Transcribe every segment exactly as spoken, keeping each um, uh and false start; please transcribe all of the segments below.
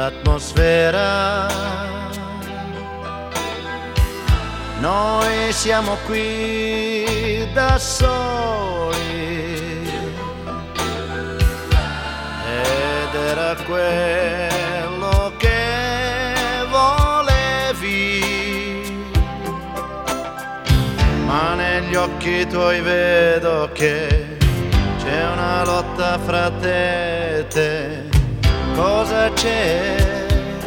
l'atmosfera. Noi siamo qui da soli ed era quello che volevi, ma negli occhi tuoi vedo che c'è una lotta fra te e te. Cosa c'è?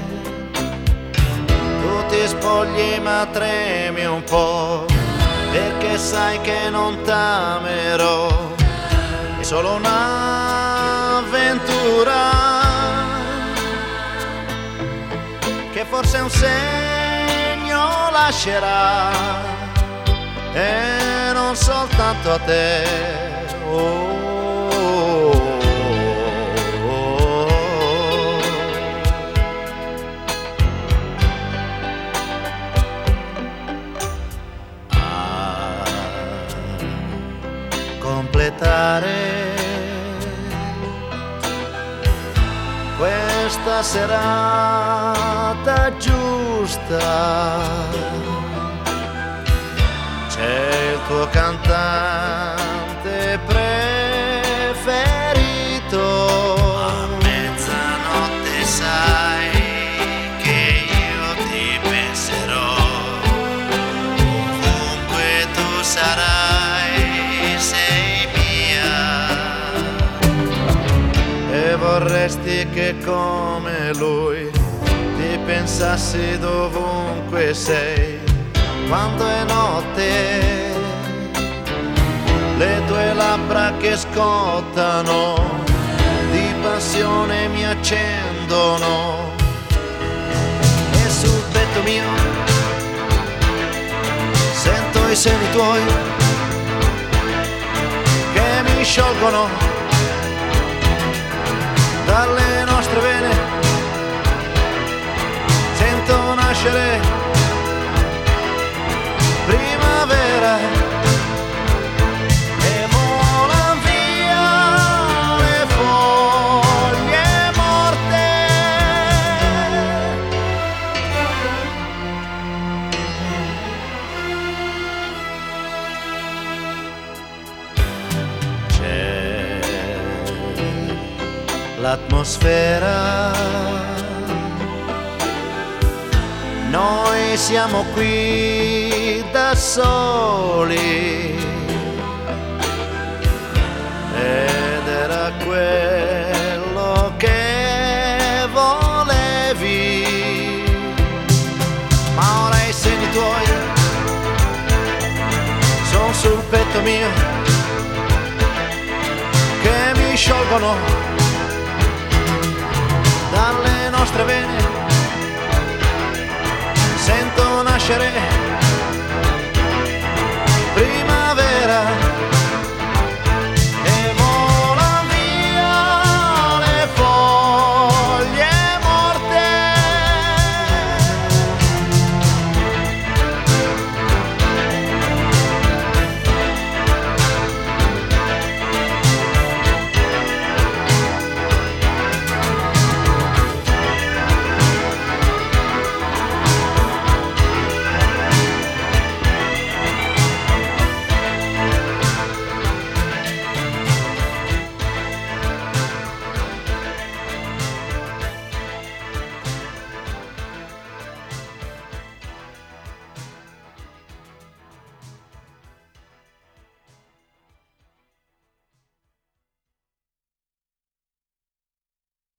Tu ti spogli ma tremi un po', perché sai che non t'amerò. È solo un'avventura che forse un segno lascerà, e non soltanto a te. Oh. Completare questa serata giusta, c'è il tuo cantante preferito. A mezzanotte sai che io ti penserò, ovunque tu sarai, sei mia, e vorresti che come lui ti pensassi dovunque sei. Quando è notte, le tue labbra che scottano di passione mi accendono, e sul petto mio sento i seni tuoi che mi sciolgono dalle nostre vene. Sento nascere primavera e volan via le foglie morte. C'è l'atmosfera, noi siamo qui da soli ed era quello che volevi, ma ora i seni tuoi sono sul petto mio che mi sciolgono dalle nostre vene. Sento nascere